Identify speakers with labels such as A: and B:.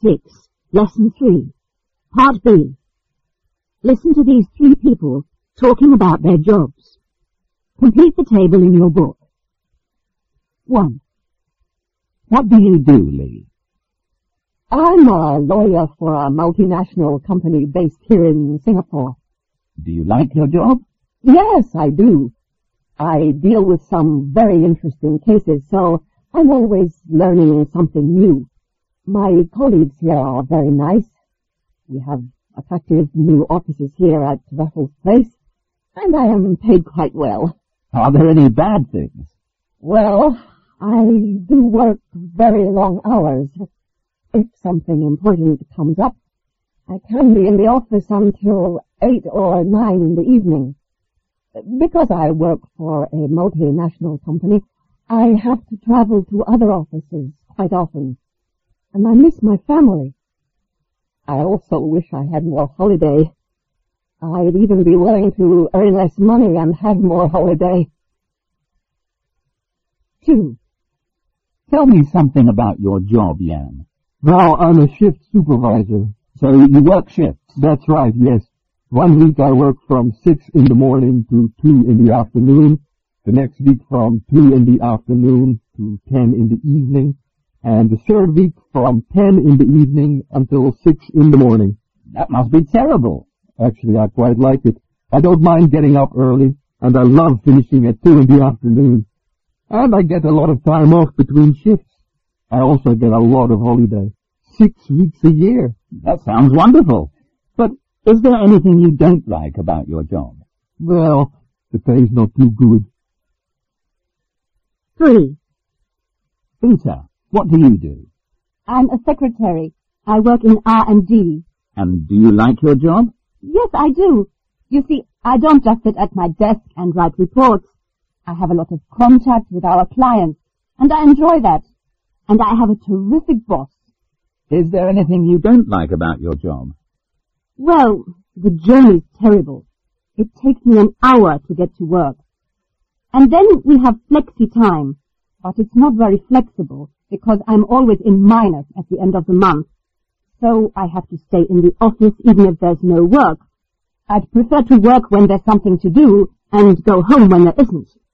A: 6, Lesson 3, Part B. Listen to these 3 people talking about their jobs. Complete the table in your book. 1.
B: What do you do, Lee?
C: I'm a lawyer for a multinational company based here in Singapore.
B: Do you like your job?
C: Yes, I do. I deal with some very interesting cases, so I'm always learning something new. My colleagues here are very nice. We have attractive new offices here at Raffles Place, and I am paid quite well.
B: Are there any bad things?
C: Well, I do work very long hours. If something important comes up, I can be in the office until 8 or 9 in the evening. Because I work for a multinational company, I have to travel to other offices quite often, and I miss my family. I also wish I had more holiday. I'd even be willing to earn less money and have more holiday.
A: 2.
B: Tell me something about your job, Jan.
D: Well, I'm a shift supervisor.
B: So you work shifts?
D: That's right, yes. 1 week I work from 6 in the morning to 2 in the afternoon. The next week from 2 in the afternoon to 10 in the evening. And the third week from 10 in the evening until 6 in the morning.
B: That must be terrible.
D: Actually, I quite like it. I don't mind getting up early, and I love finishing at 2 in the afternoon. And I get a lot of time off between shifts. I also get a lot of holiday. 6 weeks a year.
B: That sounds wonderful. But is there anything you don't like about your job?
D: Well, the pay's not too good.
A: 3.
B: Peter, what do you do?
E: I'm a secretary. I work in R&D.
B: And do you like your job?
E: Yes, I do. You see, I don't just sit at my desk and write reports. I have a lot of contact with our clients, and I enjoy that. And I have a terrific boss.
B: Is there anything you don't like about your job?
E: Well, the journey's terrible. It takes me an hour to get to work. And then we have flexi time, but it's not very flexible because I'm always in minus at the end of the month. So I have to stay in the office even if there's no work. I'd prefer to work when there's something to do and go home when there isn't.